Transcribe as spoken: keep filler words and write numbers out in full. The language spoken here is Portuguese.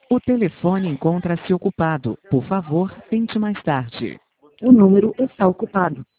O telefone encontra-se ocupado. Por favor, tente mais tarde. O número está ocupado.